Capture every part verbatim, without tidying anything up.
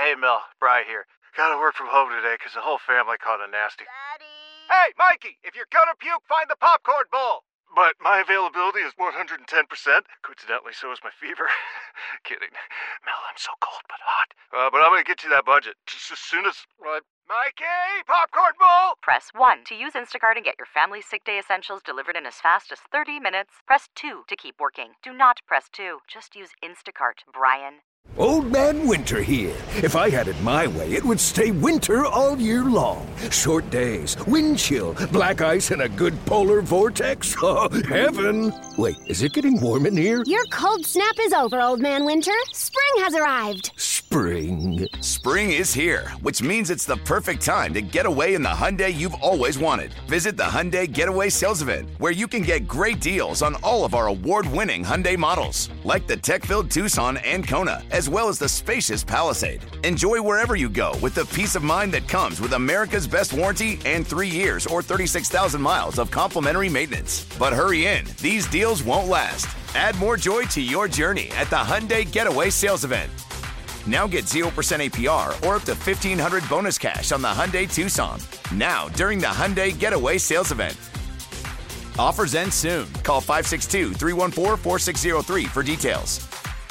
Hey, Mel. Bri here. Gotta work from home today because the whole family caught a nasty... Daddy! Hey, Mikey! If you're gonna puke, find the popcorn bowl! But my availability is one hundred ten percent. Coincidentally, so is my fever. Kidding. Mel, I'm so cold but hot. Uh, but I'm gonna get you that budget just as soon as... Uh, Mikey! Popcorn bowl! Press one to use Instacart and get your family's sick day essentials delivered in as fast as thirty minutes. Press two to keep working. Do not press two. Just use Instacart, Brian. Old Man Winter here. If I had it my way, it would stay winter all year long. Short days, wind chill, black ice, and a good polar vortex. Oh, heaven. Wait, is it getting warm in here? Your cold snap is over, Old Man Winter. Spring has arrived. Spring. Spring is here, which means it's the perfect time to get away in the Hyundai you've always wanted. Visit the Hyundai Getaway Sales Event, where you can get great deals on all of our award-winning Hyundai models, like the tech-filled Tucson and Kona, as well as the spacious Palisade. Enjoy wherever you go with the peace of mind that comes with America's best warranty and three years or thirty-six thousand miles of complimentary maintenance. But hurry in, these deals won't last. Add more joy to your journey at the Hyundai Getaway Sales Event. Now get zero percent A P R or up to fifteen hundred dollars bonus cash on the Hyundai Tucson. Now, during the Hyundai Getaway Sales Event. Offers end soon. Call five six two, three one four, four six zero three for details.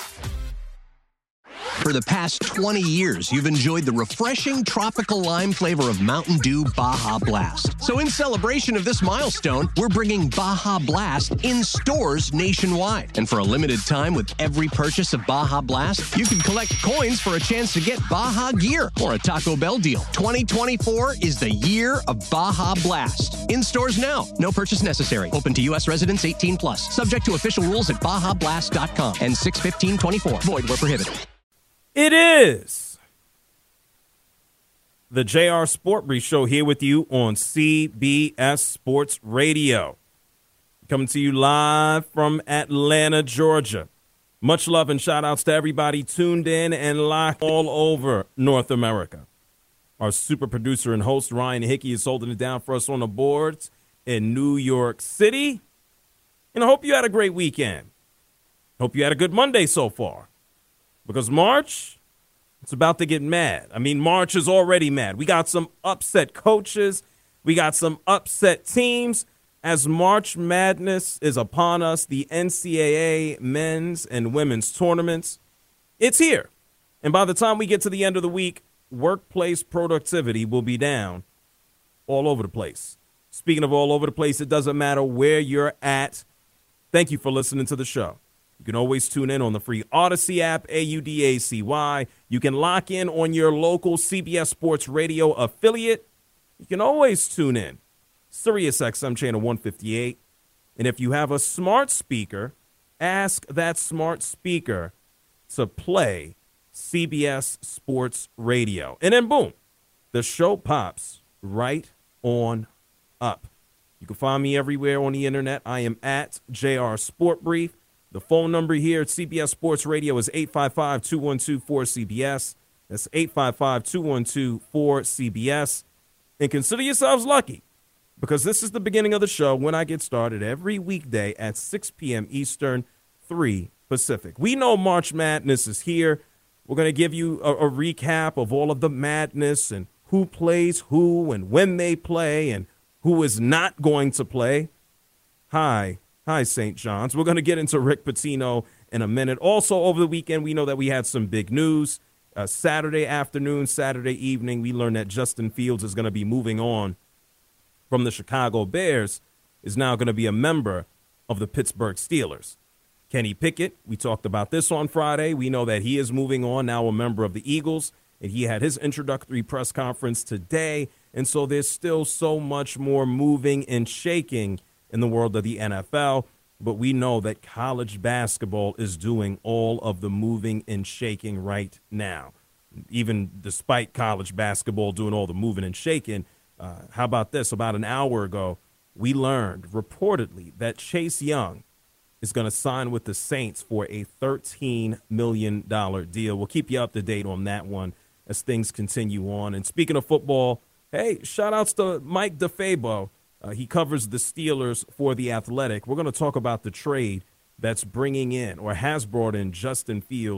For the past twenty years, you've enjoyed the refreshing tropical lime flavor of Mountain Dew Baja Blast. So in celebration of this milestone, we're bringing Baja Blast in stores nationwide. And for a limited time, with every purchase of Baja Blast, you can collect coins for a chance to get Baja gear or a Taco Bell deal. twenty twenty-four is the year of Baja Blast. In stores now. No purchase necessary. Open to U S residents eighteen plus. Subject to official rules at baja blast dot com and six fifteen twenty-four. Void where prohibited. It is the J R Sport Brief Show here with you on C B S Sports Radio. Coming to you live from Atlanta, Georgia. Much love and shout outs to everybody tuned in and locked all over North America. Our super producer and host, Ryan Hickey, is holding it down for us on the boards in New York City. And I hope you had a great weekend. Hope you had a good Monday so far. Because March, it's about to get mad. I mean, March is already mad. We got some upset coaches. We got some upset teams. As March Madness is upon us, the N C double A men's and women's tournaments, it's here. And by the time we get to the end of the week, workplace productivity will be down all over the place. Speaking of all over the place, it doesn't matter where you're at. Thank you for listening to the show. You can always tune in on the free Odyssey app, A U D A C Y. You can lock in on your local C B S Sports Radio affiliate. You can always tune in, Sirius X M channel one fifty-eight. And if you have a smart speaker, ask that smart speaker to play C B S Sports Radio. And then, boom, the show pops right on up. You can find me everywhere on the internet. I am at J R Sport Brief. The phone number here at C B S Sports Radio is eight five five, two one two, four C B S. That's eight five five, two one two, four C B S. And consider yourselves lucky, because this is the beginning of the show when I get started every weekday at six p.m. Eastern, three Pacific. We know March Madness is here. We're going to give you a, a recap of all of the madness and who plays who and when they play and who is not going to play. Hi. Hi, Saint John's. We're going to get into Rick Pitino in a minute. Also, over the weekend, we know that we had some big news. Uh, Saturday afternoon, Saturday evening, we learned that Justin Fields is going to be moving on from the Chicago Bears, is now going to be a member of the Pittsburgh Steelers. Kenny Pickett, we talked about this on Friday. We know that he is moving on, now a member of the Eagles, and he had his introductory press conference today. And so there's still so much more moving and shaking in the world of the N F L, but we know that college basketball is doing all of the moving and shaking right now. Even despite college basketball doing all the moving and shaking, uh, how about this? About an hour ago, we learned reportedly that Chase Young is going to sign with the Saints for a thirteen million dollars deal. We'll keep you up to date on that one as things continue on. And speaking of football, hey, shout outs to Mike DeFabo. Uh, he covers the Steelers for The Athletic. We're going to talk about the trade that's bringing in or has brought in Justin Fields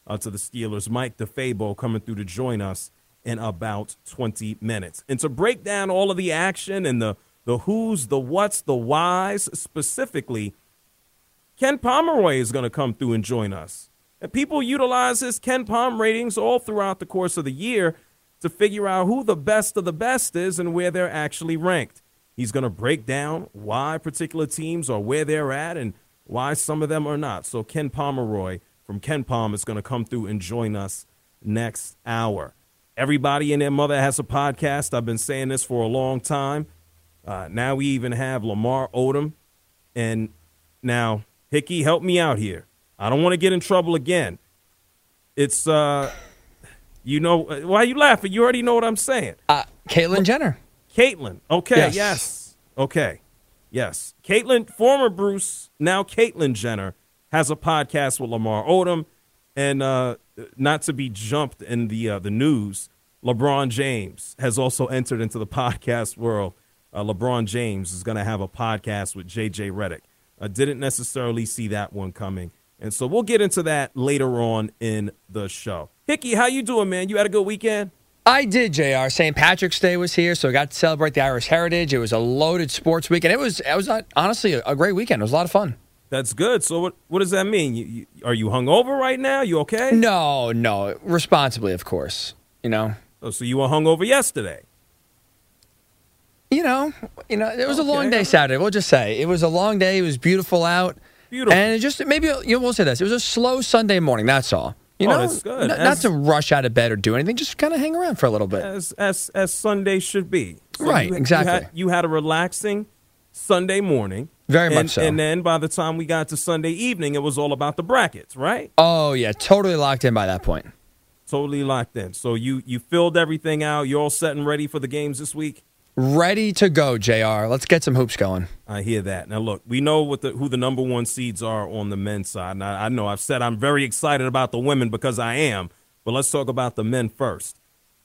uh, to the Steelers. Mike DeFabo coming through to join us in about twenty minutes. And to break down all of the action and the, the who's, the what's, the whys specifically, Ken Pomeroy is going to come through and join us. And people utilize his Ken Pom ratings all throughout the course of the year to figure out who the best of the best is and where they're actually ranked. He's going to break down why particular teams are where they're at and why some of them are not. So Ken Pomeroy from Ken Pom is going to come through and join us next hour. Everybody and their mother has a podcast. I've been saying this for a long time. Uh, now we even have Lamar Odom. And now, Hickey, help me out here. I don't want to get in trouble again. It's, uh, you know, why are you laughing? You already know what I'm saying. Uh, Caitlyn Jenner. Caitlyn. Okay, yes. yes. Okay, yes. Caitlyn, former Bruce, now Caitlyn Jenner, has a podcast with Lamar Odom. And uh, not to be jumped in the uh, the news, LeBron James has also entered into the podcast world. Uh, LeBron James is going to have a podcast with J J Redick. I didn't necessarily see that one coming. And so we'll get into that later on in the show. Hickey, how you doing, man? You had a good weekend? I did, J R. Saint Patrick's Day was here, so I got to celebrate the Irish heritage. It was a loaded sports weekend. It was, it was uh, honestly a, a great weekend. It was a lot of fun. That's good. So what what does that mean? You, you, are you hungover right now? You okay? No, no. Responsibly, of course. You know. Oh, so you were hungover yesterday? You know, you know, it was okay. a long day Saturday. We'll just say it was a long day. It was beautiful out. Beautiful. And it just maybe you know, we'll say this. It was a slow Sunday morning. That's all. You know, oh, that's good. N- as, not to rush out of bed or do anything. Just kind of hang around for a little bit. As as as Sunday should be. So right. You, exactly. You had, you had a relaxing Sunday morning. Very and, much so. And then by the time we got to Sunday evening, it was all about the brackets, right? Oh, yeah. Totally locked in by that point. Totally locked in. So you, you filled everything out. You're all set and ready for the games this week? Ready to go, J R. Let's get some hoops going. I hear that. Now, look, we know what the, who the number one seeds are on the men's side. And I, I know I've said I'm very excited about the women because I am. But let's talk about the men first.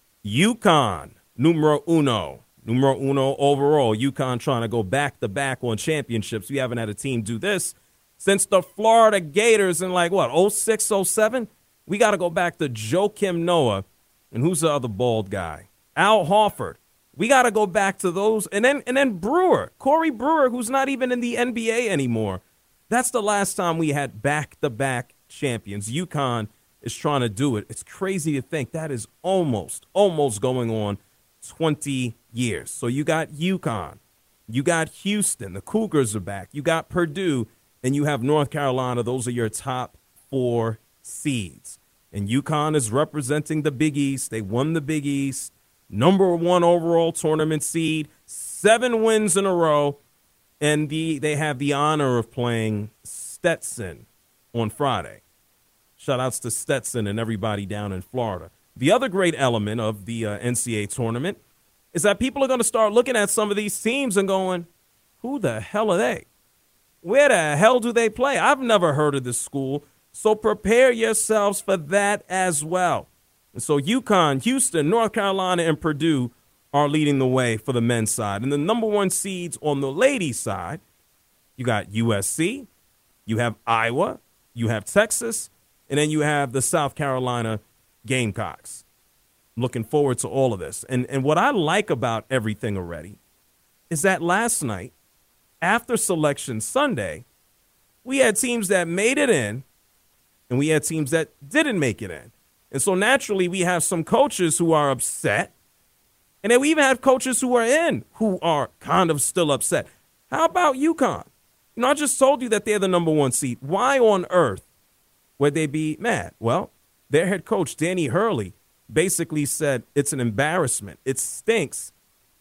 UConn, numero uno. Numero uno overall. UConn trying to go back-to-back on championships. We haven't had a team do this since the Florida Gators in, like, what, oh six, oh seven? We got to go back to Joakim Noah. And who's the other bald guy? Al Horford. We got to go back to those. And then and then Brewer, Corey Brewer, who's not even in the N B A anymore. That's the last time we had back-to-back champions. UConn is trying to do it. It's crazy to think that is almost, almost going on twenty years. So you got UConn, you got Houston, the Cougars are back, you got Purdue, and you have North Carolina. Those are your top four seeds. And UConn is representing the Big East. They won the Big East, number one overall tournament seed, seven wins in a row, and the they have the honor of playing Stetson on Friday. Shout-outs to Stetson and everybody down in Florida. The other great element of the uh, N C double A tournament is that people are going to start looking at some of these teams and going, who the hell are they? Where the hell do they play? I've never heard of this school, so prepare yourselves for that as well. And so UConn, Houston, North Carolina, and Purdue are leading the way for the men's side. And the number one seeds on the ladies' side, you got U S C, you have Iowa, you have Texas, and then you have the South Carolina Gamecocks. Looking forward to all of this. And and what I like about everything already is that last night, after Selection Sunday, we had teams that made it in, and we had teams that didn't make it in. And so naturally, we have some coaches who are upset, and then we even have coaches who are in who are kind of still upset. How about UConn? You know, I just told you that they're the number one seed. Why on earth would they be mad? Well, their head coach, Danny Hurley, basically said it's an embarrassment. It stinks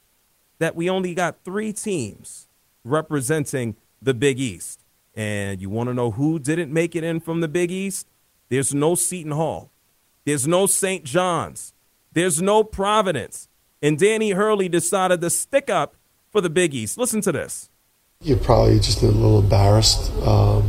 that we only got three teams representing the Big East. And you want to know who didn't make it in from the Big East? There's no Seton Hall. There's no Saint John's. There's no Providence. And Danny Hurley decided to stick up for the Big East. Listen to this. You're probably just a little embarrassed um,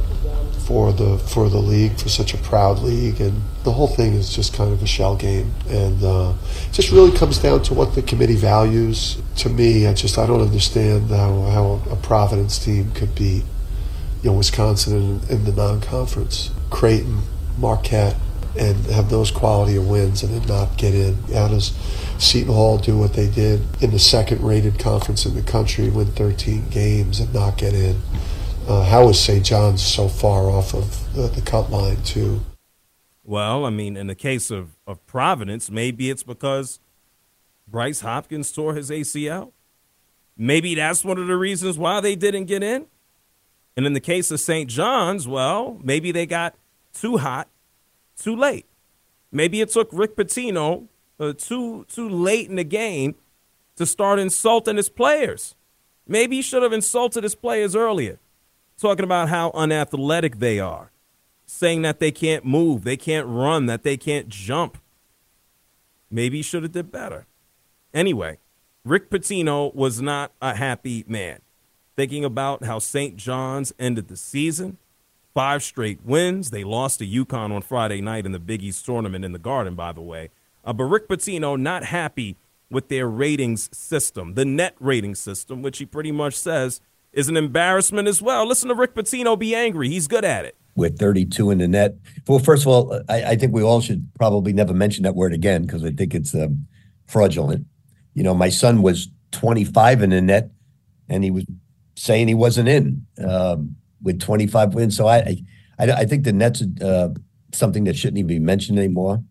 for the for the league, for such a proud league, and the whole thing is just kind of a shell game. And uh, it just really comes down to what the committee values. To me, I just I don't understand how, how a Providence team could beat, you know, Wisconsin in, in the non-conference. Creighton, Marquette, and have those quality of wins and then not get in. How does Seton Hall do what they did in the second-rated conference in the country, win thirteen games and not get in? Uh, how is Saint John's so far off of the, the cut line, too? Well, I mean, in the case of, of Providence, maybe it's because Bryce Hopkins tore his A C L. Maybe that's one of the reasons why they didn't get in. And in the case of Saint John's, well, maybe they got too hot too late. Maybe it took Rick Pitino uh, too too late in the game to start insulting his players. Maybe he should have insulted his players earlier, talking about how unathletic they are, saying that they can't move, they can't run, that they can't jump. Maybe he should have did better. Anyway, Rick Pitino was not a happy man. Thinking about how Saint John's ended the season, five straight wins. They lost to UConn on Friday night in the Big East tournament in the Garden, by the way. Uh, but Rick Pitino not happy with their ratings system, the net rating system, which he pretty much says is an embarrassment as well. Listen to Rick Pitino be angry. He's good at it. With thirty-two in the net. Well, first of all, I, I think we all should probably never mention that word again because I think it's um, fraudulent. You know, my son was twenty-five in the net, and he was saying he wasn't in um, with twenty-five wins. So I, I, I think the net's uh, something that shouldn't even be mentioned anymore.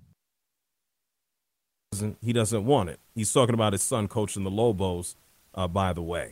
He doesn't want it. He's talking about his son coaching the Lobos, uh, by the way.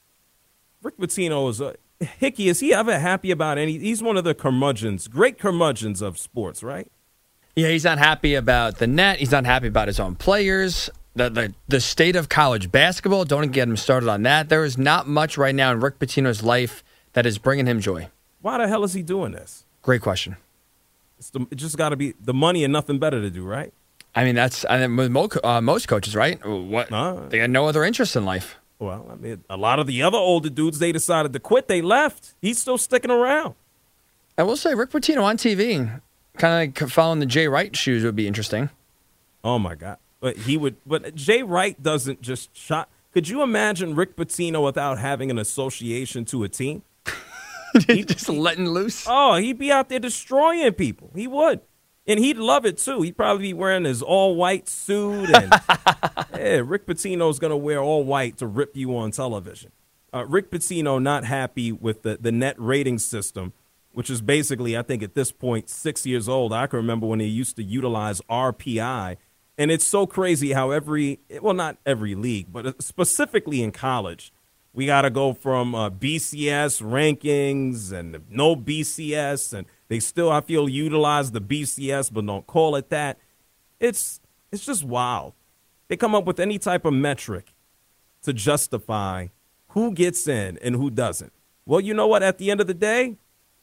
Rick Pitino is a Hickey. Is he ever happy about any? He's one of the curmudgeons, great curmudgeons of sports, right? Yeah, he's not happy about the net. He's not happy about his own players. The, the the state of college basketball, don't get him started on that. There is not much right now in Rick Pitino's life that is bringing him joy. Why the hell is he doing this? Great question. It's the, it just got to be the money and nothing better to do, right? I mean, that's I mean, with mo- uh, most coaches, right? What uh, They got no other interest in life. Well, I mean, a lot of the other older dudes, they decided to quit. They left. He's still sticking around. I will say, Rick Pitino on T V, kind of following the Jay Wright shoes would be interesting. Oh, my God. But he would. But Jay Wright doesn't just shot. Could you imagine Rick Pitino without having an association to a team? He'd just letting loose. Oh, he'd be out there destroying people. He would, and he'd love it too. He'd probably be wearing his all white suit. And yeah, Rick Pitino's gonna wear all white to rip you on television. Uh, Rick Pitino not happy with the the net rating system, which is basically, I think at this point, six years old. I can remember when they used to utilize R P I. And it's so crazy how every, well, not every league, but specifically in college, we got to go from uh, B C S rankings and no B C S. And they still, I feel, utilize the B C S, but don't call it that. It's it's just wild. They come up with any type of metric to justify who gets in and who doesn't. Well, you know what? At the end of the day,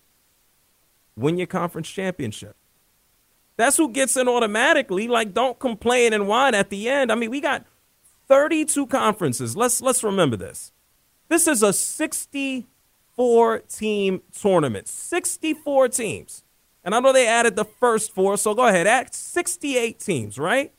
win your conference championship. That's who gets in automatically. Like, don't complain and whine at the end. I mean, we got thirty-two conferences. Let's let's remember this. This is a sixty-four team tournament. sixty-four teams. And I know they added the first four, so go ahead. Add sixty-eight teams, right?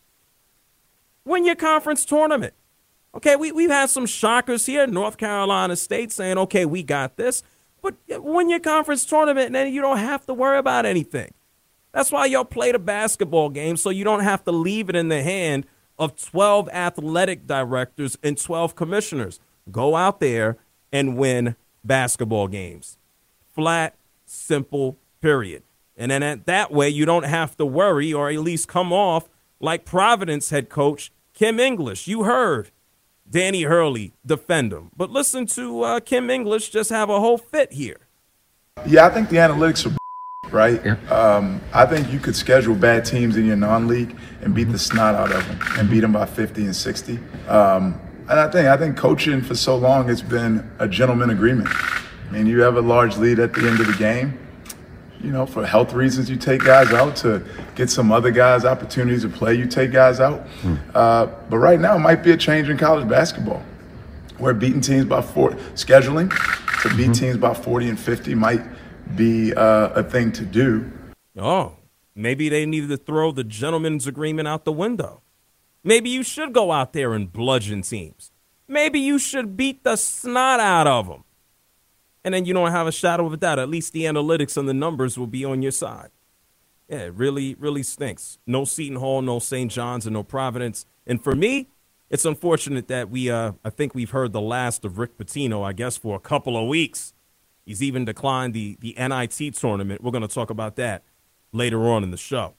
Win your conference tournament. Okay, we, we've had some shockers here. North Carolina State saying, okay, we got this. But win your conference tournament, and then you don't have to worry about anything. That's why y'all play the basketball game, so you don't have to leave it in the hand of twelve athletic directors and twelve commissioners. Go out there and win basketball games. Flat, simple, period. And then at that way, you don't have to worry or at least come off like Providence head coach Kim English. You heard Danny Hurley defend him. But listen to uh, Kim English just have a whole fit here. Yeah, I think the analytics are right? Yeah. Um, I think you could schedule bad teams in your non-league and beat the snot out of them and beat them by fifty and sixty. Um, and I think I think coaching for so long it's been a gentleman agreement. I mean, you have a large lead at the end of the game. You know, for health reasons, you take guys out to get some other guys opportunities to play. You take guys out. Hmm. Uh, but right now, it might be a change in college basketball where beating teams by four, scheduling to beat mm-hmm. teams by forty and fifty might be uh, a thing to do. Oh, maybe they needed to throw the gentleman's agreement out the window. Maybe you should go out there and bludgeon teams. Maybe you should beat the snot out of them. And then you don't have a shadow of a doubt. At least the analytics and the numbers will be on your side. Yeah, it really, really stinks. No Seton Hall, no Saint John's, and no Providence. And for me, it's unfortunate that we, uh, I think we've heard the last of Rick Pitino, I guess, for a couple of weeks. He's even declined the, the N I T tournament. We're going to talk about that later on in the show.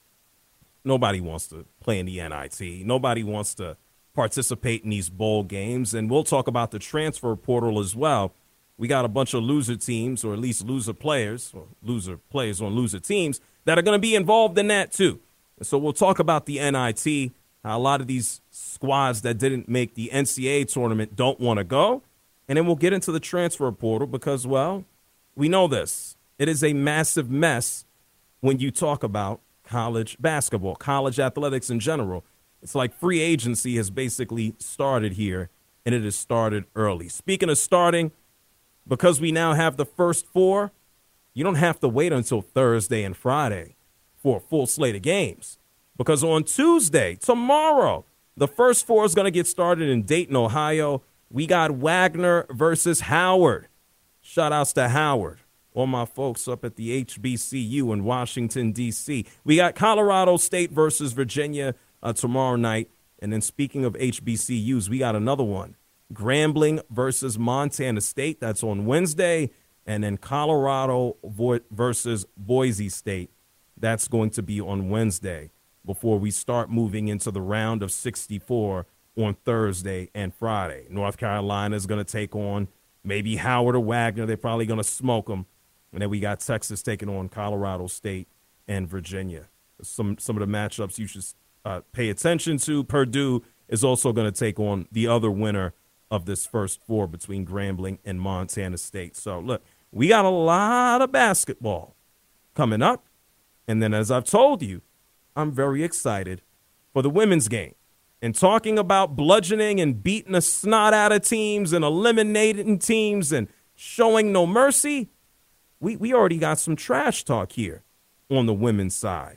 Nobody wants to play in the N I T. Nobody wants to participate in these bowl games. And we'll talk about the transfer portal as well. We got a bunch of loser teams, or at least loser players, or loser players on loser teams, that are going to be involved in that too. And so we'll talk about the N I T, how a lot of these squads that didn't make the N C double A tournament don't want to go. And then we'll get into the transfer portal because, well, we know this. It is a massive mess when you talk about college basketball, college athletics in general. It's like free agency has basically started here, and it has started early. Speaking of starting, because we now have the first four, you don't have to wait until Thursday and Friday for a full slate of games. Because on Tuesday, tomorrow, the first four is going to get started in Dayton, Ohio. We got Wagner versus Howard. Shout outs to Howard. All my folks up at the H B C U in Washington, D C. We got Colorado State versus Virginia uh, tomorrow night. And then speaking of H B C Us, we got another one. Grambling versus Montana State. That's on Wednesday. And then Colorado vo- versus Boise State. That's going to be on Wednesday before we start moving into the round of sixty-four on Thursday and Friday. North Carolina is going to take on maybe Howard or Wagner. They're probably going to smoke them. And then we got Texas taking on Colorado State and Virginia. Some some of the matchups you should uh, pay attention to. Purdue is also going to take on the other winner of this first four between Grambling and Montana State. So, look, we got a lot of basketball coming up. And then, as I've told you, I'm very excited for the women's game. And talking about bludgeoning and beating the snot out of teams and eliminating teams and showing no mercy, we, we already got some trash talk here on the women's side.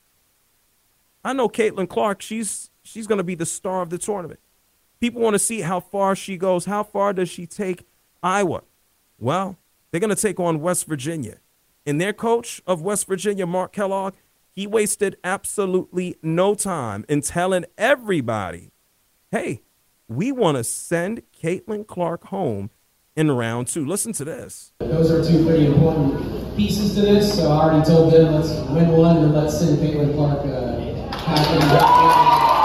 I know Caitlin Clark, she's she's going to be the star of the tournament. People want to see how far she goes. How far does she take Iowa? Well, they're going to take on West Virginia. And their coach of West Virginia, Mark Kellogg, he wasted absolutely no time in telling everybody, hey, we want to send Caitlin Clark home in round two. Listen to this. Those are two pretty important pieces to this. So I already told them, let's win one and let's send Caitlin Clark uh, happen.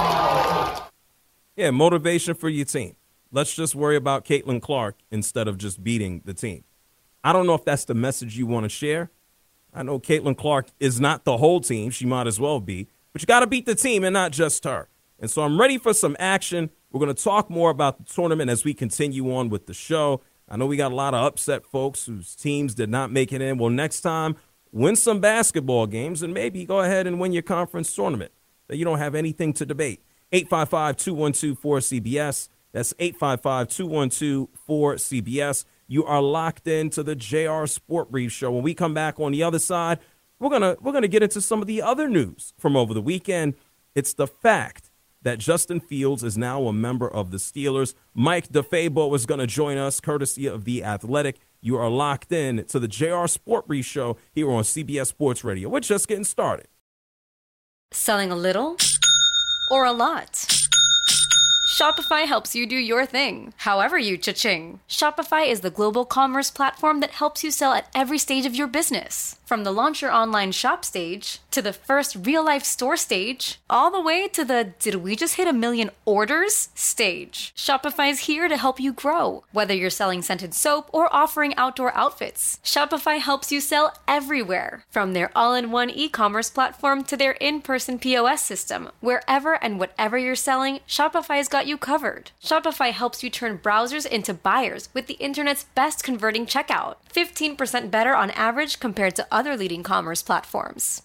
Yeah, motivation for your team. Let's just worry about Caitlin Clark instead of just beating the team. I don't know if that's the message you want to share. I know Caitlin Clark is not the whole team. She might as well be. But you got to beat the team and not just her. And so I'm ready for some action. We're going to talk more about the tournament as we continue on with the show. I know we got a lot of upset folks whose teams did not make it in. Well, next time, win some basketball games and maybe go ahead and win your conference tournament. That you don't have anything to debate. eight five five, two one two, four C B S. That's eight five five, two one two, four C B S. You are locked into the J R Sport Brief Show. When we come back on the other side, we're gonna we're gonna get into some of the other news from over the weekend. It's the fact that Justin Fields is now a member of the Steelers. Mike DeFabo is going to join us, courtesy of The Athletic. You are locked in to the J R Sport Brief Show here on C B S Sports Radio. We're just getting started. Selling a little or a lot? Shopify helps you do your thing, however you cha-ching. Shopify is the global commerce platform that helps you sell at every stage of your business. From the launch your online shop stage, to the first real-life store stage, all the way to the did we just hit a million orders stage. Shopify's here to help you grow. Whether you're selling scented soap or offering outdoor outfits, Shopify helps you sell everywhere. From their all-in-one e-commerce platform to their in-person P O S system, wherever and whatever you're selling, Shopify's got you covered. Shopify helps you turn browsers into buyers with the internet's best converting checkout. fifteen percent better on average compared to other leading commerce platforms. And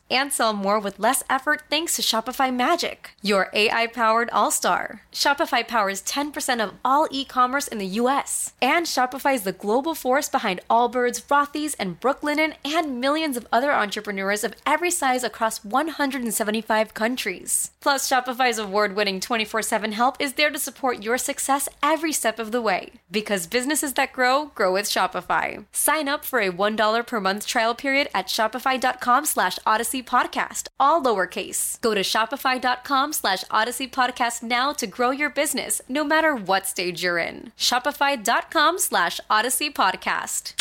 sell more with less effort thanks to Shopify Magic, your A I-powered all-star. Shopify powers ten percent of all e-commerce in the U S. And Shopify is the global force behind Allbirds, Rothy's, and Brooklinen, and millions of other entrepreneurs of every size across one hundred seventy-five countries. Plus, Shopify's award-winning twenty-four seven help is there to support your success every step of the way. Because businesses that grow, grow with Shopify. Sign up for a one dollar per month trial period at shopify.com slash Odyssey Podcast, all lowercase. Go to shopify.com slash Odyssey Podcast now to grow your business, no matter what stage you're in. Shopify.com slash Odyssey Podcast.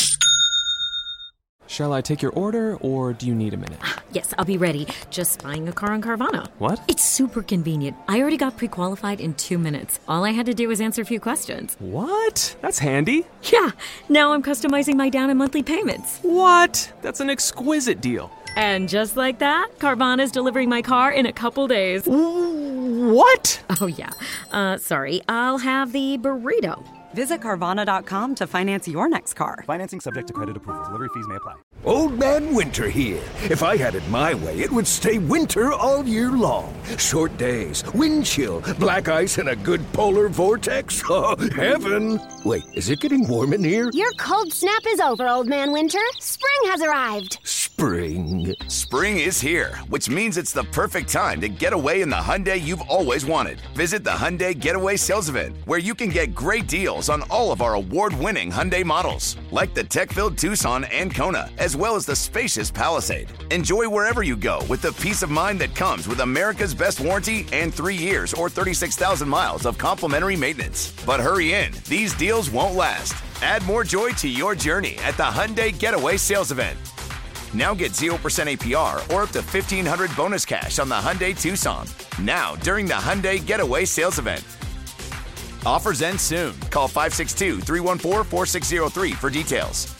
Shall I take your order, or do you need a minute? Yes, I'll be ready. Just buying a car on Carvana. What? It's super convenient. I already got pre-qualified in two minutes. All I had to do was answer a few questions. What? That's handy. Yeah, now I'm customizing my down and monthly payments. What? That's an exquisite deal. And just like that, Carvana's delivering my car in a couple days. What? Oh, yeah. Uh, sorry, I'll have the burrito. Visit Carvana dot com to finance your next car. Financing subject to credit approval. Delivery fees may apply. Old Man Winter here. If I had it my way, it would stay winter all year long. Short days, wind chill, black ice, and a good polar vortex. Oh, heaven. Wait, is it getting warm in here? Your cold snap is over, Old Man Winter. Spring has arrived. Spring. Spring is here, which means it's the perfect time to get away in the Hyundai you've always wanted. Visit the Hyundai Getaway Sales Event, where you can get great deals on all of our award-winning Hyundai models, like the tech-filled Tucson and Kona, as well as the spacious Palisade. Enjoy wherever you go with the peace of mind that comes with America's best warranty and three years or thirty-six thousand miles of complimentary maintenance. But hurry in, these deals won't last. Add more joy to your journey at the Hyundai Getaway Sales Event. Now get zero percent A P R or up to fifteen hundred dollars bonus cash on the Hyundai Tucson. Now, during the Hyundai Getaway Sales Event. Offers end soon. Call five six two, three one four, four six zero three for details.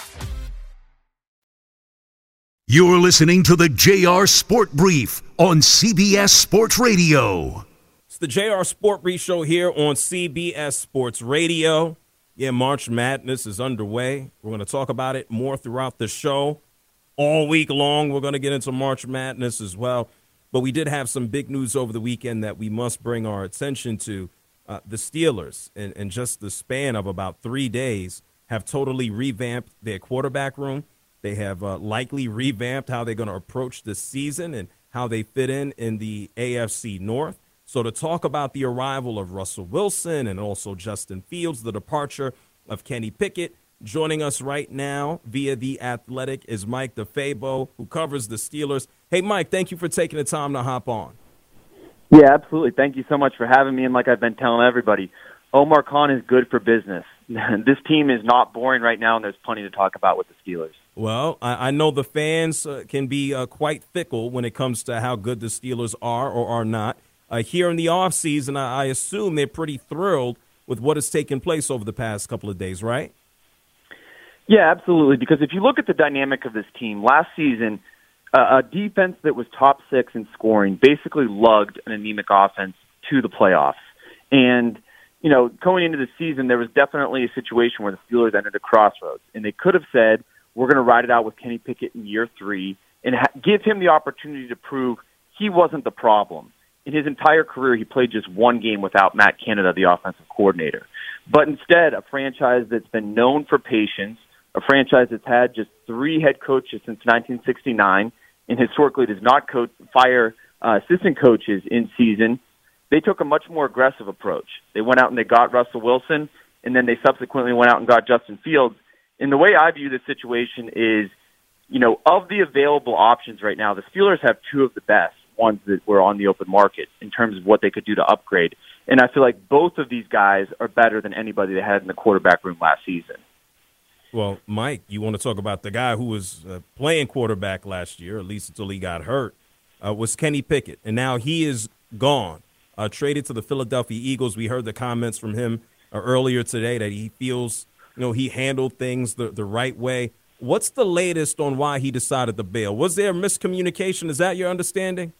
You're listening to the J R Sport Brief on C B S Sports Radio. It's the J R Sport Brief show here on C B S Sports Radio. Yeah, March Madness is underway. We're going to talk about it more throughout the show. All week long, we're going to get into March Madness as well. But we did have some big news over the weekend that we must bring our attention to. Uh, the Steelers, in, in just the span of about three days, have totally revamped their quarterback room. They have uh, likely revamped how they're going to approach the season and how they fit in in the A F C North. So to talk about the arrival of Russell Wilson and also Justin Fields, the departure of Kenny Pickett, joining us right now via The Athletic is Mike DeFabo, who covers the Steelers. Hey, Mike, thank you for taking the time to hop on. Yeah, absolutely. Thank you so much for having me. And like I've been telling everybody, Omar Khan is good for business. This team is not boring right now, and there's plenty to talk about with the Steelers. Well, I, I know the fans uh, can be uh, quite fickle when it comes to how good the Steelers are or are not. Uh, here in the offseason, I, I assume they're pretty thrilled with what has taken place over the past couple of days, right? Yeah, absolutely. Because if you look at the dynamic of this team, last season, uh, a defense that was top six in scoring basically lugged an anemic offense to the playoffs. And, you know, going into the season, there was definitely a situation where the Steelers entered a crossroads. And they could have said, we're going to ride it out with Kenny Pickett in year three and ha- give him the opportunity to prove he wasn't the problem. In his entire career, he played just one game without Matt Canada, the offensive coordinator. But instead, a franchise that's been known for patience, a franchise that's had just three head coaches since nineteen sixty-nine, and historically does not coach, fire uh, assistant coaches in season, they took a much more aggressive approach. They went out and they got Russell Wilson, and then they subsequently went out and got Justin Fields. And the way I view this situation is, you know, of the available options right now, the Steelers have two of the best ones that were on the open market in terms of what they could do to upgrade. And I feel like both of these guys are better than anybody they had in the quarterback room last season. Well, Mike, you want to talk about the guy who was uh, playing quarterback last year, at least until he got hurt, uh, was Kenny Pickett. And now he is gone, uh, traded to the Philadelphia Eagles. We heard the comments from him uh, earlier today that he feels, you know, he handled things the, the right way. What's the latest on why he decided to bail? Was there miscommunication? Is that your understanding?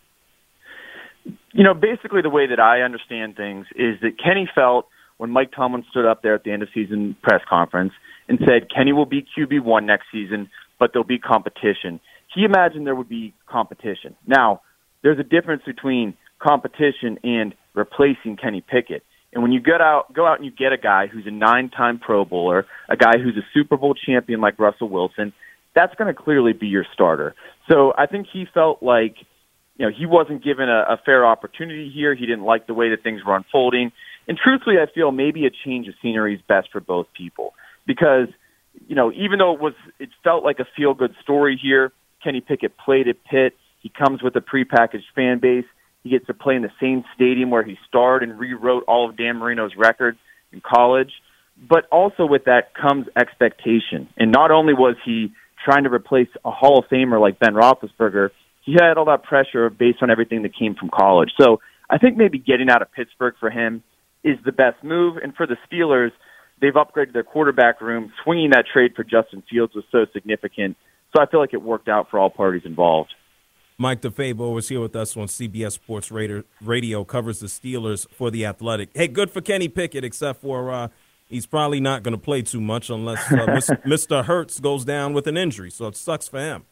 You know, basically the way that I understand things is that Kenny felt when Mike Tomlin stood up there at the end of season press conference and said Kenny will be Q B one next season, but there'll be competition. he imagined there would be competition. Now, there's a difference between competition and replacing Kenny Pickett. And when you get out, go out and you get a guy who's a nine-time Pro Bowler, a guy who's a Super Bowl champion like Russell Wilson, that's going to clearly be your starter. So I think he felt like, you know, he wasn't given a, a fair opportunity here. He didn't like the way that things were unfolding. And truthfully, I feel maybe a change of scenery is best for both people because, you know, even though it was, it felt like a feel-good story here, Kenny Pickett played at Pitt. He comes with a prepackaged fan base. He gets to play in the same stadium where he starred and rewrote all of Dan Marino's records in college. But also with that comes expectation. And not only was he trying to replace a Hall of Famer like Ben Roethlisberger, he had all that pressure based on everything that came from college. So I think maybe getting out of Pittsburgh for him is the best move. And for the Steelers, they've upgraded their quarterback room. Swinging that trade for Justin Fields was so significant. So I feel like it worked out for all parties involved. Mike DeFabo is here with us on C B S Sports Radio, covers the Steelers for The Athletic. Hey, good for Kenny Pickett, except for uh, he's probably not going to play too much unless uh, Mister Hurts goes down with an injury, so it sucks for him.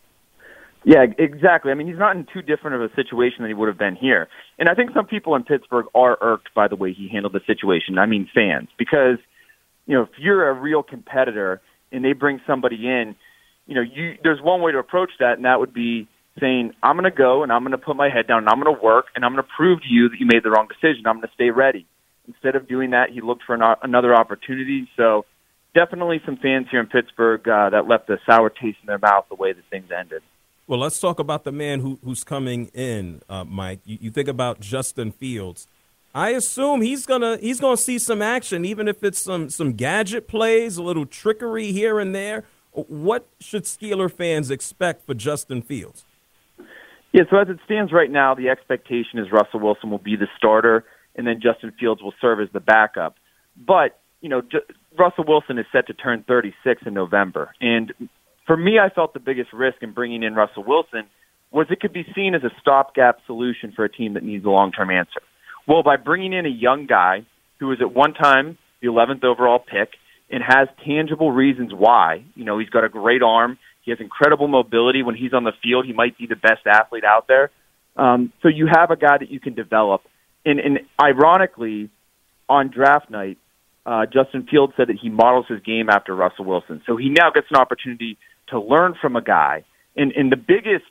Yeah, exactly. I mean, he's not in too different of a situation than he would have been here. And I think some people in Pittsburgh are irked by the way he handled the situation. I mean, fans, because, you know, if you're a real competitor and they bring somebody in, you know, you there's one way to approach that, and that would be saying, I'm going to go and I'm going to put my head down and I'm going to work and I'm going to prove to you that you made the wrong decision. I'm going to stay ready. Instead of doing that, he looked for an, another opportunity. So definitely some fans here in Pittsburgh uh, that left a sour taste in their mouth the way that things ended. Well, let's talk about the man who, who's coming in, uh, Mike. You, you think about Justin Fields. I assume he's gonna he's gonna see some action, even if it's some some gadget plays, a little trickery here and there. What should Steeler fans expect for Justin Fields? Yeah, so as it stands right now, the expectation is Russell Wilson will be the starter, and then Justin Fields will serve as the backup. But, you know, J- Russell Wilson is set to turn thirty-six in November. And for me, I felt the biggest risk in bringing in Russell Wilson was it could be seen as a stopgap solution for a team that needs a long-term answer. Well, by bringing in a young guy who was at one time the eleventh overall pick and has tangible reasons why, you know, he's got a great arm, he has incredible mobility. When he's on the field, he might be the best athlete out there. Um, so you have a guy that you can develop. And, and ironically, on draft night, uh, Justin Fields said that he models his game after Russell Wilson. So he now gets an opportunity to learn from a guy. And, and the biggest,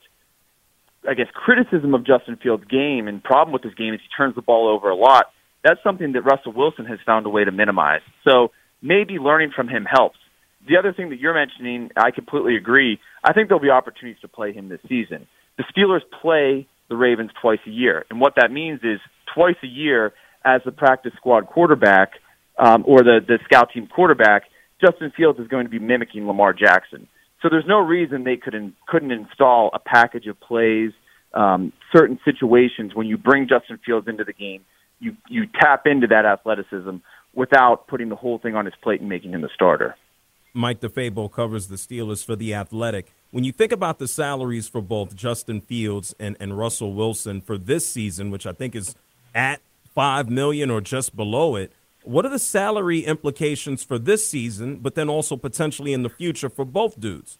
I guess, criticism of Justin Fields' game and problem with his game is he turns the ball over a lot. That's something that Russell Wilson has found a way to minimize. So maybe learning from him helps. The other thing that you're mentioning, I completely agree. I think there'll be opportunities to play him this season. The Steelers play the Ravens twice a year, and what that means is twice a year as the practice squad quarterback um, or the, the scout team quarterback, Justin Fields is going to be mimicking Lamar Jackson. So there's no reason they couldn't, couldn't install a package of plays, um, certain situations when you bring Justin Fields into the game, you, you tap into that athleticism without putting the whole thing on his plate and making him the starter. Mike DeFabo covers the Steelers for The Athletic. When you think about the salaries for both Justin Fields and, and Russell Wilson for this season, which I think is at five million dollars or just below it, what are the salary implications for this season, but then also potentially in the future for both dudes?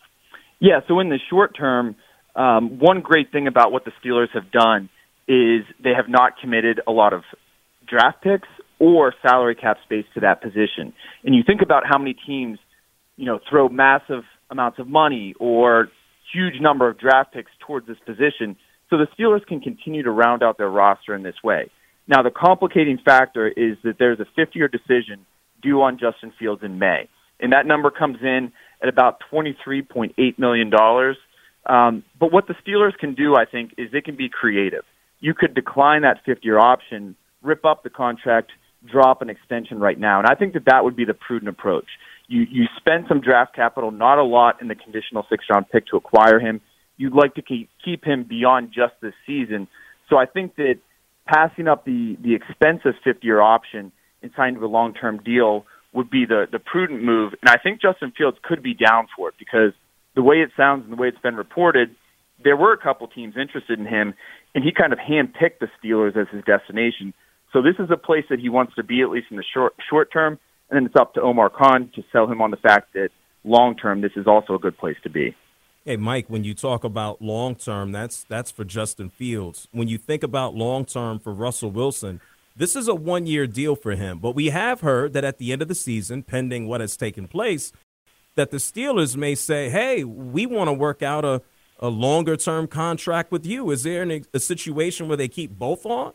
Yeah, so in the short term, um, one great thing about what the Steelers have done is they have not committed a lot of draft picks or salary cap space to that position. And you think about how many teams, you know, throw massive amounts of money or huge number of draft picks towards this position. So the Steelers can continue to round out their roster in this way. Now, the complicating factor is that there's a fifth-year decision due on Justin Fields in May. And that number comes in at about twenty-three point eight million dollars. Um, but what the Steelers can do, I think, is they can be creative. You could decline that fifth-year option, rip up the contract, drop an extension right now. And I think that that would be the prudent approach. You you spend some draft capital, not a lot in the conditional sixth-round pick to acquire him. You'd like to keep, keep him beyond just this season. So I think that passing up the, the expensive fifth-year option and signing a long-term deal would be the, the prudent move. And I think Justin Fields could be down for it because the way it sounds and the way it's been reported, there were a couple teams interested in him, and he kind of handpicked the Steelers as his destination. So this is a place that he wants to be, at least in the short short term, and then it's up to Omar Khan to sell him on the fact that long term this is also a good place to be. Hey, Mike, when you talk about long-term, that's that's for Justin Fields. When you think about long-term for Russell Wilson, this is a one-year deal for him. But we have heard that at the end of the season, pending what has taken place, that the Steelers may say, hey, we want to work out a, a longer-term contract with you. Is there an, a situation where they keep both on?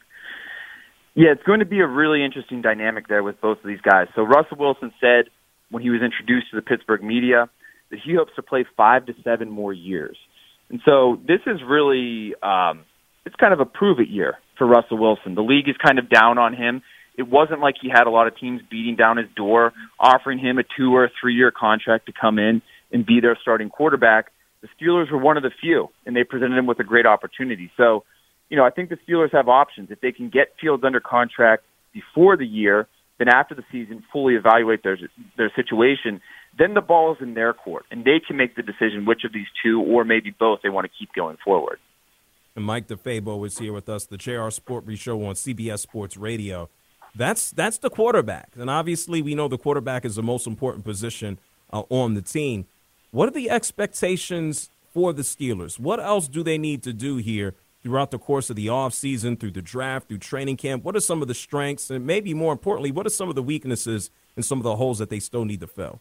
Yeah, it's going to be a really interesting dynamic there with both of these guys. So Russell Wilson said when he was introduced to the Pittsburgh media that he hopes to play five to seven more years. And so this is really, um, it's kind of a prove-it year for Russell Wilson. The league is kind of down on him. It wasn't like he had a lot of teams beating down his door, offering him a two- or three-year contract to come in and be their starting quarterback. The Steelers were one of the few, and they presented him with a great opportunity. So, you know, I think the Steelers have options. If they can get Fields under contract before the year, then after the season fully evaluate their their situation, then the ball is in their court, and they can make the decision which of these two or maybe both they want to keep going forward. And Mike DeFabo is here with us, the J R Sport Brief Show on C B S Sports Radio. That's that's the quarterback, and obviously we know the quarterback is the most important position uh, on the team. What are the expectations for the Steelers? What else do they need to do here throughout the course of the offseason, through the draft, through training camp? What are some of the strengths, and maybe more importantly, what are some of the weaknesses and some of the holes that they still need to fill?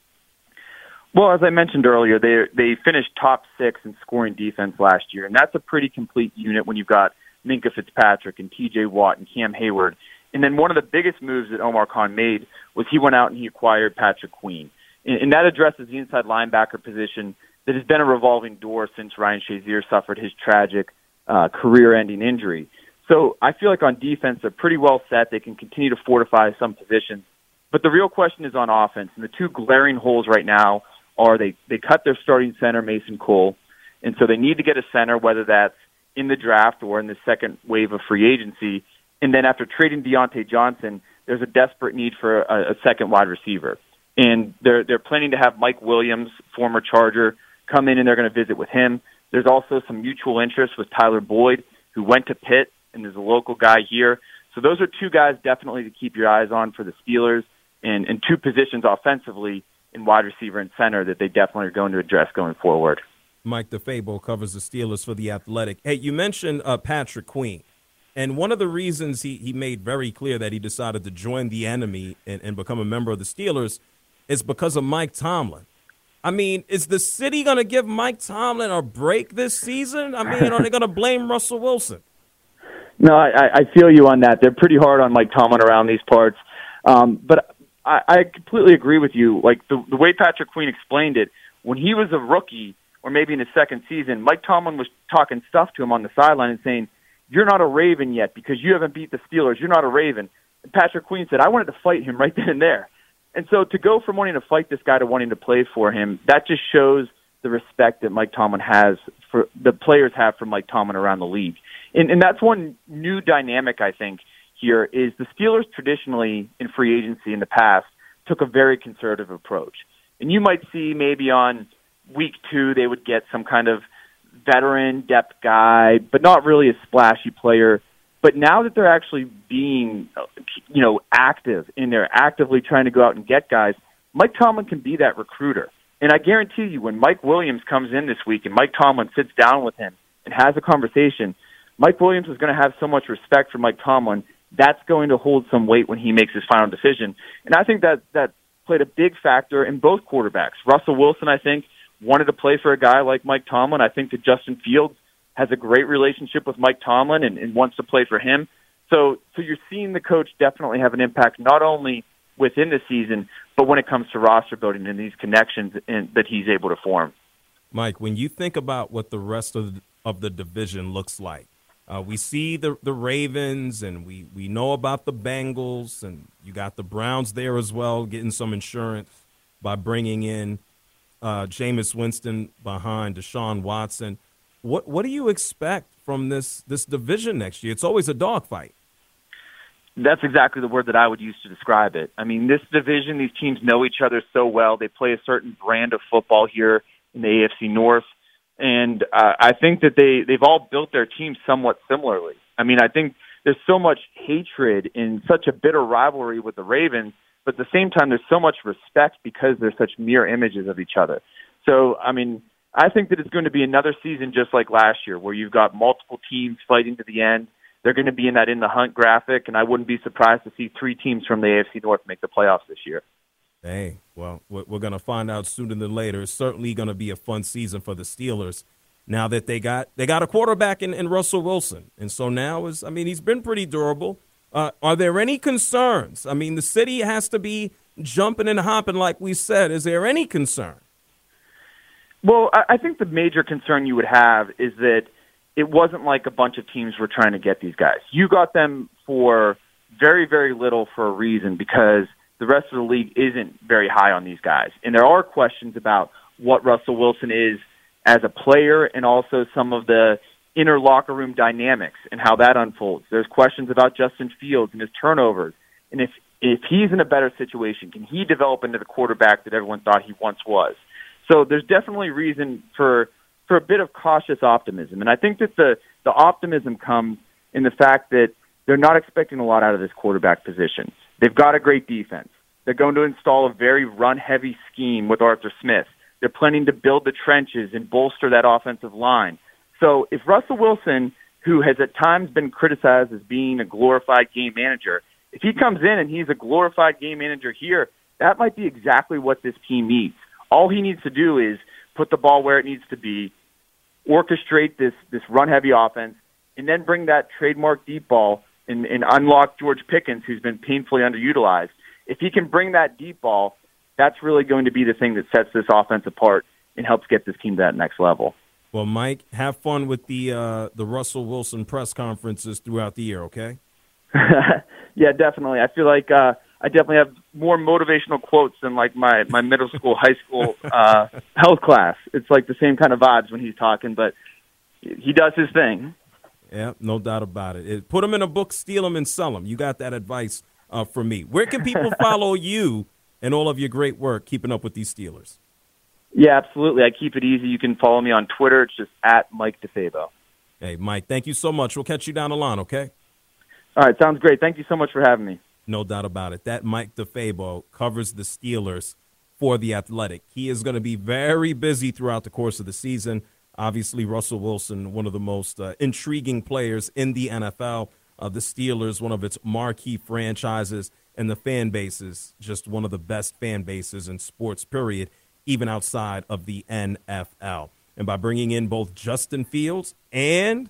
Well, as I mentioned earlier, they they finished top six in scoring defense last year, and that's a pretty complete unit when you've got Minkah Fitzpatrick and T J Watt and Cam Hayward. And then one of the biggest moves that Omar Khan made was he went out and he acquired Patrick Queen. And, and that addresses the inside linebacker position that has been a revolving door since Ryan Shazier suffered his tragic uh, career-ending injury. So I feel like on defense, they're pretty well set. They can continue to fortify some positions. But the real question is on offense. And the two glaring holes right now are they, they cut their starting center, Mason Cole, and so they need to get a center, whether that's in the draft or in the second wave of free agency. And then after trading Deontay Johnson, there's a desperate need for a, a second wide receiver. And they're they're planning to have Mike Williams, former Charger, come in and they're going to visit with him. There's also some mutual interest with Tyler Boyd, who went to Pitt and is a local guy here. So those are two guys definitely to keep your eyes on for the Steelers, and, and two positions offensively in wide receiver and center that they definitely are going to address going forward. Mike DeFabo covers the Steelers for The Athletic. Hey, you mentioned uh, Patrick Queen. And one of the reasons he, he made very clear that he decided to join the enemy and, and become a member of the Steelers is because of Mike Tomlin. I mean, is the city going to give Mike Tomlin a break this season? I mean, are they going to blame Russell Wilson? No, I, I feel you on that. They're pretty hard on Mike Tomlin around these parts. Um, but I, I completely agree with you. Like the, the way Patrick Queen explained it, when he was a rookie or maybe in his second season, Mike Tomlin was talking stuff to him on the sideline and saying, "You're not a Raven yet because you haven't beat the Steelers. You're not a Raven." And Patrick Queen said, "I wanted to fight him right then and there." And so to go from wanting to fight this guy to wanting to play for him, that just shows the respect that Mike Tomlin has for the players have for Mike Tomlin around the league. And, and that's one new dynamic, I think, here is the Steelers traditionally in free agency in the past took a very conservative approach. And you might see maybe on week two they would get some kind of veteran depth guy, but not really a splashy player. But now that they're actually being, you know, active and they're actively trying to go out and get guys, Mike Tomlin can be that recruiter. And I guarantee you when Mike Williams comes in this week and Mike Tomlin sits down with him and has a conversation, Mike Williams is going to have so much respect for Mike Tomlin, that's going to hold some weight when he makes his final decision. And I think that that played a big factor in both quarterbacks. Russell Wilson, I think, wanted to play for a guy like Mike Tomlin. I think that Justin Fields has a great relationship with Mike Tomlin and, and wants to play for him. So, so you're seeing the coach definitely have an impact not only within the season, but when it comes to roster building and these connections in, that he's able to form. Mike, when you think about what the rest of, of the division looks like, uh, we see the, the Ravens and we, we know about the Bengals, and you got the Browns there as well, getting some insurance by bringing in uh, Jameis Winston behind Deshaun Watson. What what do you expect from this this division next year? It's always a dogfight. That's exactly the word that I would use to describe it. I mean, this division, these teams know each other so well. They play a certain brand of football here in the A F C North. And uh, I think that they, they've all built their teams somewhat similarly. I mean, I think there's so much hatred and such a bitter rivalry with the Ravens, but at the same time, there's so much respect because they're such mirror images of each other. So, I mean, I think that it's going to be another season just like last year where you've got multiple teams fighting to the end. They're going to be in that in the hunt graphic, and I wouldn't be surprised to see three teams from the A F C North make the playoffs this year. Hey, well, we're going to find out sooner than later. It's certainly going to be a fun season for the Steelers now that they got they got a quarterback in, in Russell Wilson. And so now, is I mean, he's been pretty durable. Uh, are there any concerns? I mean, the city has to be jumping and hopping like we said. Is there any concern? Well, I think the major concern you would have is that it wasn't like a bunch of teams were trying to get these guys. You got them for very, very little for a reason because the rest of the league isn't very high on these guys. And there are questions about what Russell Wilson is as a player and also some of the inner locker room dynamics and how that unfolds. There's questions about Justin Fields and his turnovers. And if, if he's in a better situation, can he develop into the quarterback that everyone thought he once was? So there's definitely reason for for a bit of cautious optimism. And I think that the, the optimism comes in the fact that they're not expecting a lot out of this quarterback position. They've got a great defense. They're going to install a very run-heavy scheme with Arthur Smith. They're planning to build the trenches and bolster that offensive line. So if Russell Wilson, who has at times been criticized as being a glorified game manager, if he comes in and he's a glorified game manager here, that might be exactly what this team needs. All he needs to do is put the ball where it needs to be, orchestrate this, this run-heavy offense, and then bring that trademark deep ball and, and unlock George Pickens, who's been painfully underutilized. If he can bring that deep ball, that's really going to be the thing that sets this offense apart and helps get this team to that next level. Well, Mike, have fun with the uh, the Russell Wilson press conferences throughout the year, okay? Yeah, definitely. I feel like uh, I definitely have more motivational quotes than like my, my middle school, high school uh, health class. It's like the same kind of vibes when he's talking, but he does his thing. Yeah, no doubt about it. it put them in a book, steal them, and sell them. You got that advice uh, from me. Where can people follow you and all of your great work keeping up with these Steelers? Yeah, absolutely. I keep it easy. You can follow me on Twitter. It's just at Mike DeFabo. Hey, Mike, thank you so much. We'll catch you down the line, okay? All right, sounds great. Thank you so much for having me. No doubt about it. That Mike DeFabo covers the Steelers for The Athletic. He is going to be very busy throughout the course of the season. Obviously, Russell Wilson, one of the most uh, intriguing players in the N F L. Uh, the Steelers, one of its marquee franchises, and the fan bases, just one of the best fan bases in sports, period, even outside of the N F L. And by bringing in both Justin Fields and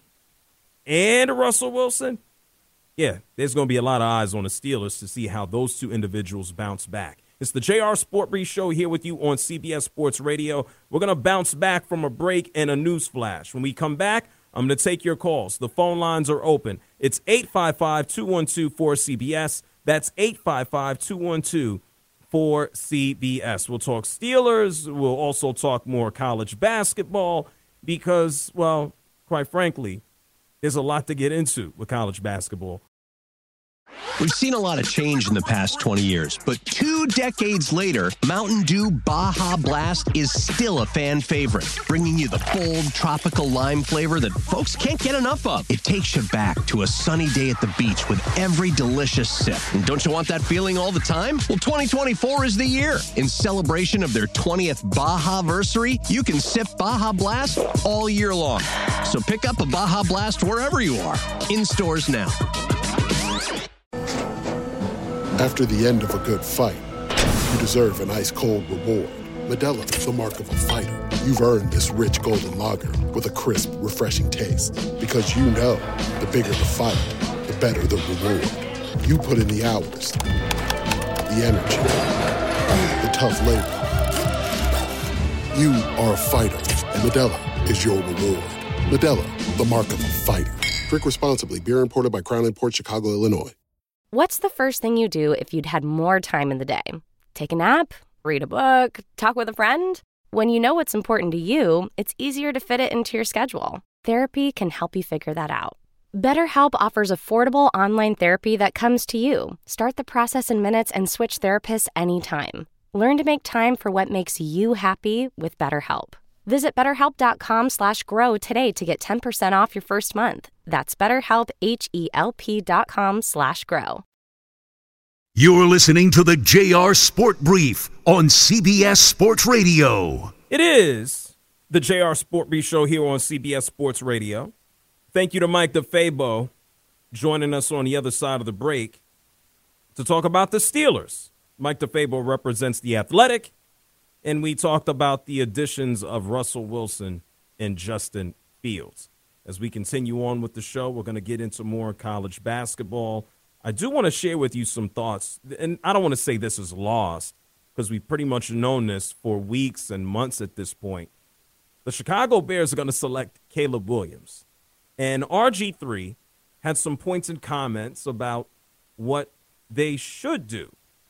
and Russell Wilson, yeah, there's going to be a lot of eyes on the Steelers to see how those two individuals bounce back. It's the J R Sport Brief Show here with you on C B S Sports Radio. We're going to bounce back from a break and a news flash. When we come back, I'm going to take your calls. The phone lines are open. It's eight five five, two one two, four C B S. That's eight five five, two one two, four C B S. We'll talk Steelers. We'll also talk more college basketball because, well, quite frankly, there's a lot to get into with college basketball. We've seen a lot of change in the past twenty years, but two decades later, Mountain Dew Baja Blast is still a fan favorite, bringing you the bold tropical lime flavor that folks can't get enough of. It takes you back to a sunny day at the beach with every delicious sip. And don't you want that feeling all the time? Well, twenty twenty-four is the year. In celebration of their twentieth Baja-versary, you can sip Baja Blast all year long. So pick up a Baja Blast wherever you are. In stores now. After the end of a good fight, you deserve an ice-cold reward. Modelo is the mark of a fighter. You've earned this rich golden lager with a crisp, refreshing taste. Because you know, the bigger the fight, the better the reward. You put in the hours, the energy, the tough labor. You are a fighter, and Modelo is your reward. Modelo, the mark of a fighter. Drink responsibly. Beer imported by Crown Imports, Chicago, Illinois. What's the first thing you do if you'd had more time in the day? Take a nap? Read a book? Talk with a friend? When you know what's important to you, it's easier to fit it into your schedule. Therapy can help you figure that out. BetterHelp offers affordable online therapy that comes to you. Start the process in minutes and switch therapists anytime. Learn to make time for what makes you happy with BetterHelp. Visit betterhelp.com slash grow today to get ten percent off your first month. That's betterhelp, H-E-L-P dot com slash grow. You're listening to the J R Sport Brief on C B S Sports Radio. It is The J R Sport Brief Show here on C B S Sports Radio. Thank you to Mike DeFabo joining us on the other side of the break to talk about the Steelers. Mike DeFabo represents The Athletic, and we talked about the additions of Russell Wilson and Justin Fields. As we continue on with the show, we're going to get into more college basketball. I do want to share with you some thoughts, and I don't want to say this is lost because we've pretty much known this for weeks and months at this point. The Chicago Bears are going to select Caleb Williams. And R G three had some points and comments about what they should do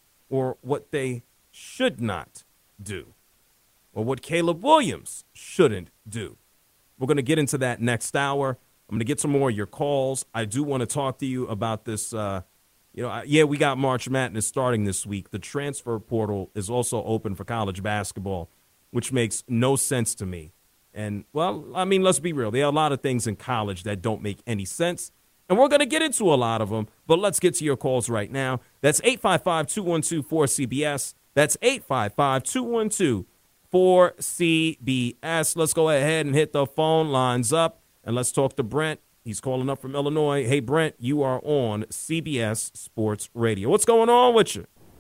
or what they should not do or what Caleb Williams shouldn't do. We're going to get into that next hour. I'm going to get some more of your calls. I do want to talk to you about this. Uh, you know, yeah, we got March Madness starting this week. The transfer portal is also open for college basketball, which makes no sense to me. And, well, I mean, let's be real. There are a lot of things in college that don't make any sense, and we're going to get into a lot of them, but let's get to your calls right now. That's eight five five, two one two, four C B S. That's eight five five, two one two, four C B S. Let's go ahead and hit the phone lines up, and let's talk to Brent. He's calling up from Illinois. Hey, Brent, you are on C B S Sports Radio. What's going on with you?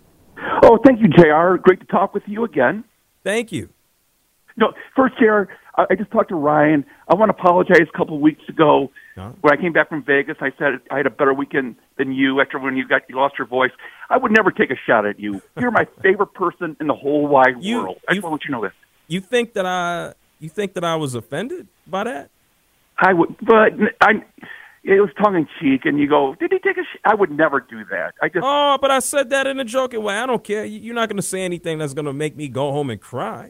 Oh, thank you, J R. Great to talk with you again. Thank you. No, first, J R, I just talked to Ryan. I want to apologize. A couple of weeks ago, huh? when I came back from Vegas, I said I had a better weekend than you after when you got you lost your voice. I would never take a shot at you. You're my favorite person in the whole wide you, world. I just want you to know this. You think that I you think that I was offended by that? I would, but I. It was tongue in cheek, and you go, "Did he take a?" Sh-? I would never do that. I just. Oh, but I said that in a joking way. I don't care. You're not going to say anything that's going to make me go home and cry.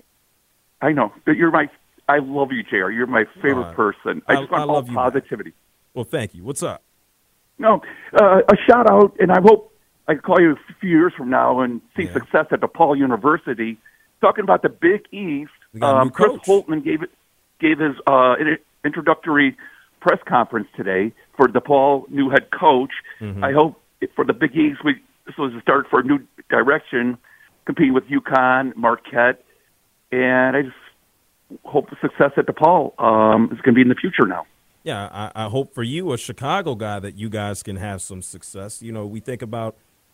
I know, but you're my. I love you, J R. You're my favorite uh, person. I just I, want I all love you, positivity. Man. Well, thank you. What's up? No, uh, a shout out, and I hope I can call you a few years from now and see yeah. success at DePaul University. Talking about the Big East, um, Chris Holtman gave it gave his uh, introductory press conference today for DePaul new head coach. Mm-hmm. I hope for the Big East, we this was a start for a new direction, competing with UConn, Marquette. And I just hope the success at DePaul um, is going to be in the future now. Yeah, I, I hope for you, a Chicago guy, that you guys can have some success. You know, we think about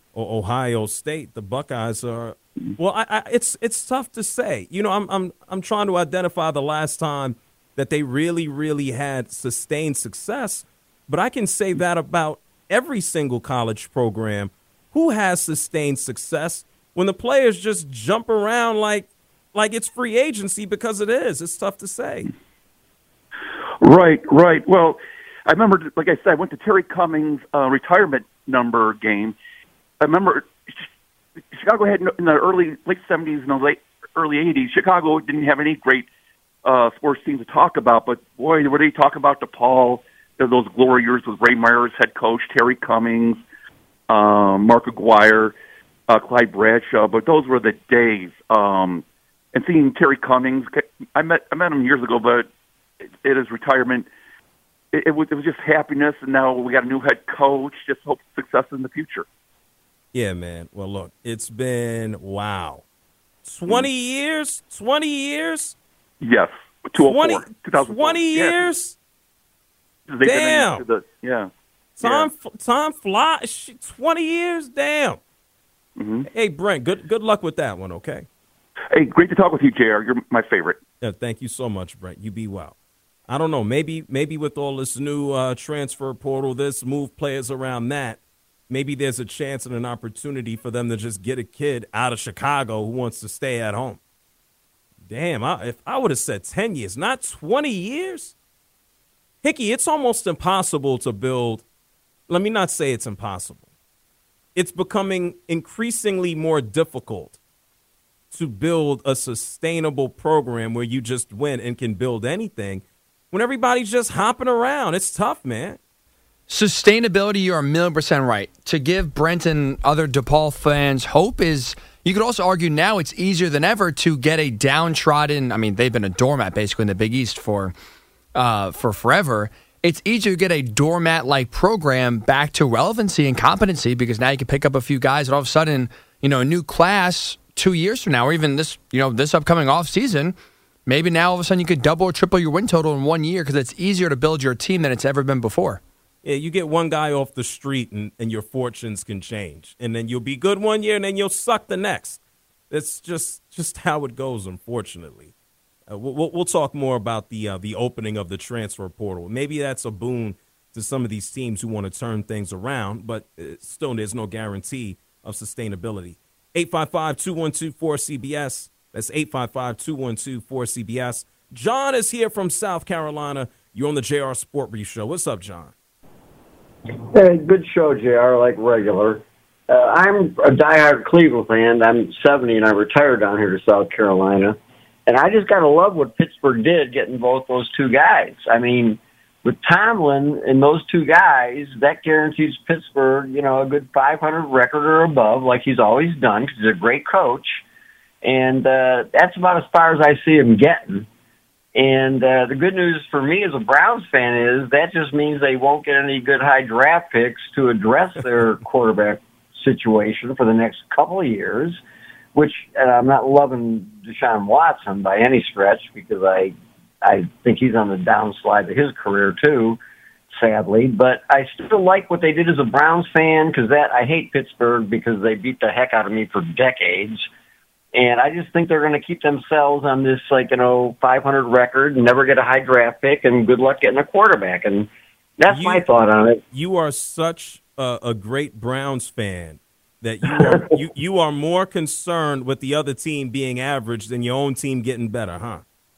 Ohio State. The Buckeyes are well. I, I, it's it's tough to say. You know, I'm I'm I'm trying to identify the last time that they really really had sustained success. But I can say that about every single college program who has sustained success when the players just jump around like. Like it's free agency because it is. It's tough to say. Right, right. Well, I remember, like I said, I went to Terry Cummings' uh, retirement number game. I remember Chicago had in the early, late seventies and the late, early eighties, Chicago didn't have any great uh, sports teams to talk about, but boy, were they talk about DePaul, those glory years with Ray Myers, head coach, Terry Cummings, um, Mark Aguirre, uh, Clyde Bradshaw, but those were the days. Um, And seeing Terry Cummings, I met I met him years ago, but at his retirement, it, it was it was just happiness. And now we got a new head coach. Just hope success in the future. Yeah, man. Well, look, it's been wow, twenty mm. years, twenty years. Yes, two oh four, two thousand four. Twenty years. Yeah. Damn. The, yeah. Time yeah. time flies. Twenty years. Damn. Mm-hmm. Hey, Brent. Good good luck with that one. Okay. Hey, great to talk with you, J R. You're my favorite. Yeah, thank you so much, Brent. You be well. I don't know. Maybe maybe with all this new uh, transfer portal, this move players around that, maybe there's a chance and an opportunity for them to just get a kid out of Chicago who wants to stay at home. Damn, I, if I would have said ten years, not twenty years. Hickey, it's almost impossible to build. Let me not say it's impossible. It's becoming increasingly more difficult to build a sustainable program where you just win and can build anything when everybody's just hopping around. It's tough, man. Sustainability, you're a million percent right. To give Brent and other DePaul fans hope is, you could also argue now it's easier than ever to get a downtrodden, I mean, they've been a doormat basically in the Big East for uh, for forever. It's easier to get a doormat-like program back to relevancy and competency because now you can pick up a few guys and all of a sudden, you know, a new class two years from now, or even this, you know, this upcoming off season, Maybe now all of a sudden you could double or triple your win total in one year because it's easier to build your team than it's ever been before. Yeah, you get one guy off the street and, and your fortunes can change. And then you'll be good one year and then you'll suck the next. It's just just how it goes, unfortunately. Uh, we'll, we'll talk more about the uh, the opening of the transfer portal. Maybe that's a boon to some of these teams who want to turn things around, but still there's no guarantee of sustainability. eight five five, two one two, four C B S. That's eight five five, two one two, four C B S. John is here from South Carolina. You're on the J R Sport Brief Show. What's up, John? Hey, good show, J R, like regular. Uh, I'm a diehard Cleveland fan. I'm seventy, and I retired down here to South Carolina. And I just got to love what Pittsburgh did getting both those two guys. I mean, with Tomlin and those two guys, that guarantees Pittsburgh, you know, a good five hundred record or above, like he's always done, because he's a great coach. And uh, that's about as far as I see him getting. And uh, the good news for me as a Browns fan is that just means they won't get any good high draft picks to address their quarterback situation for the next couple of years, which uh, I'm not loving Deshaun Watson by any stretch because I I think he's on the downslide of his career too, sadly. But I still like what they did as a Browns fan because that I hate Pittsburgh because they beat the heck out of me for decades. And I just think they're going to keep themselves on this, like, you know, five hundred record and never get a high draft pick, and good luck getting a quarterback. And that's you, my thought on it. You are such a, a great Browns fan that you are you, you are more concerned with the other team being average than your own team getting better, huh?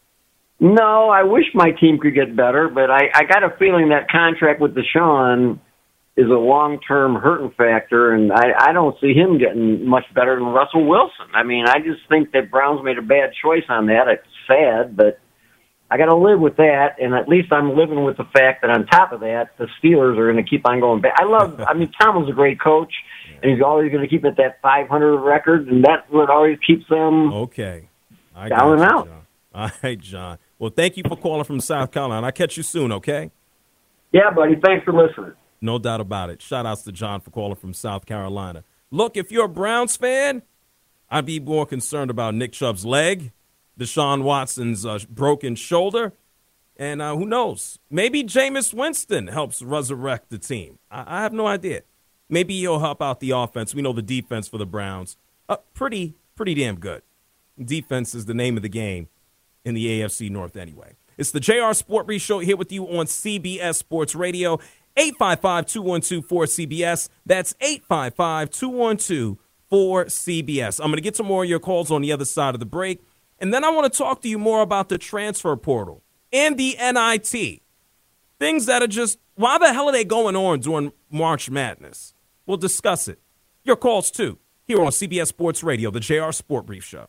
No, I wish my team could get better, but I, I got a feeling that contract with Deshaun is a long-term hurting factor, and I, I don't see him getting much better than Russell Wilson. I mean, I just think that Browns made a bad choice on that. It's sad, but I got to live with that, and at least I'm living with the fact that on top of that, the Steelers are going to keep on going back. I love, I mean, Tomlin's a great coach, and he's always going to keep at that five hundred record, and that's what always keeps them okay. I down and you, out. John. All right, John. Well, thank you for calling from South Carolina. I'll catch you soon, okay? Yeah, buddy. Thanks for listening. No doubt about it. Shout outs to John for calling from South Carolina. Look, if you're a Browns fan, I'd be more concerned about Nick Chubb's leg, Deshaun Watson's uh, broken shoulder, and uh, who knows? Maybe Jameis Winston helps resurrect the team. I, I have no idea. Maybe he'll help out the offense. We know the defense for the Browns, uh, pretty, pretty damn good. Defense is the name of the game in the A F C North anyway. It's the J R Sport Brief Show here with you on C B S Sports Radio. eight five five, two one two, four C B S. That's eight five five, two one two, four C B S. I'm going to get some more of your calls on the other side of the break. And then I want to talk to you more about the transfer portal and the N I T. Things that are just, why the hell are they going on during March Madness? We'll discuss it. Your calls, too, here on C B S Sports Radio, the J R Sport Brief Show.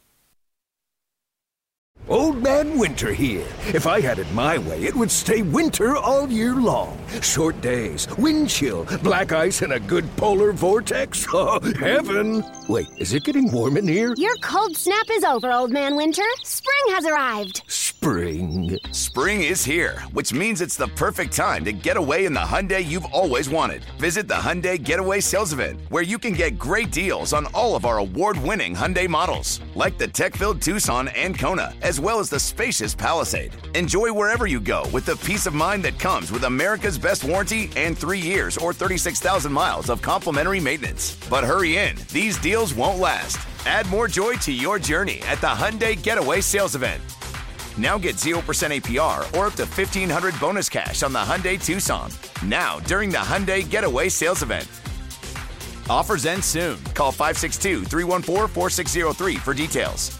Old Man Winter here. If I had it my way, it would stay winter all year long. Short days, wind chill, black ice, and a good polar vortex. Oh, heaven. Wait, is it getting warm in here? Your cold snap is over, Old Man Winter. Spring has arrived. Spring. Spring is here, which means it's the perfect time to get away in the Hyundai you've always wanted. Visit the Hyundai Getaway Sales Event, where you can get great deals on all of our award-winning Hyundai models, like the tech-filled Tucson and Kona, as well as the spacious Palisade. Enjoy wherever you go with the peace of mind that comes with America's best warranty and three years or thirty-six thousand miles of complimentary maintenance. But hurry in, these deals won't last. Add more joy to your journey at the Hyundai Getaway Sales Event. Now get zero percent A P R or up to fifteen hundred dollars bonus cash on the Hyundai Tucson. Now, during the Hyundai Getaway Sales Event. Offers end soon. Call five six two, three one four, four six zero three for details.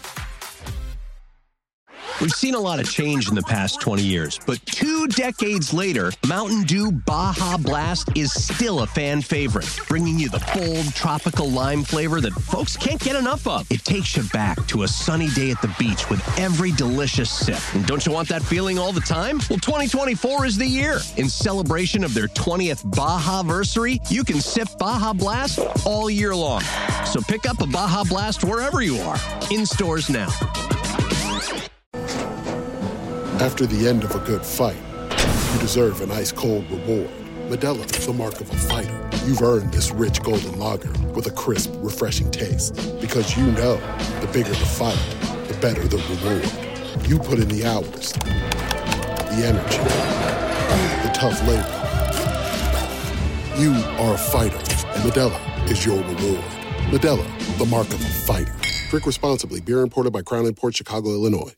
We've seen a lot of change in the past twenty years, but two decades later, Mountain Dew Baja Blast is still a fan favorite, bringing you the bold tropical lime flavor that folks can't get enough of. It takes you back to a sunny day at the beach with every delicious sip. And don't you want that feeling all the time? Well, twenty twenty-four is the year. In celebration of their twentieth Baja-versary, you can sip Baja Blast all year long. So pick up a Baja Blast wherever you are. In stores now. After the end of a good fight, you deserve an ice-cold reward. Modelo is the mark of a fighter. You've earned this rich golden lager with a crisp, refreshing taste. Because you know, the bigger the fight, the better the reward. You put in the hours, the energy, the tough labor. You are a fighter, and Modelo is your reward. Modelo, the mark of a fighter. Drink responsibly. Beer imported by Crown Imports, Chicago, Illinois.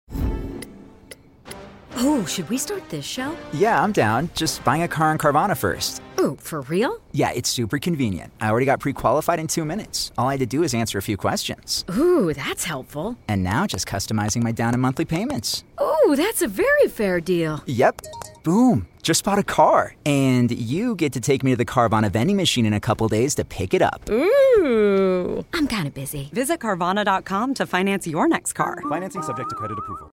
Oh, should we start this show? Yeah, I'm down. Just buying a car on Carvana first. Oh, for real? Yeah, it's super convenient. I already got pre-qualified in two minutes. All I had to do is answer a few questions. Ooh, that's helpful. And now just customizing my down and monthly payments. Ooh, that's a very fair deal. Yep. Boom. Just bought a car. And you get to take me to the Carvana vending machine in a couple days to pick it up. Ooh. I'm kind of busy. Visit Carvana dot com to finance your next car. Financing subject to credit approval.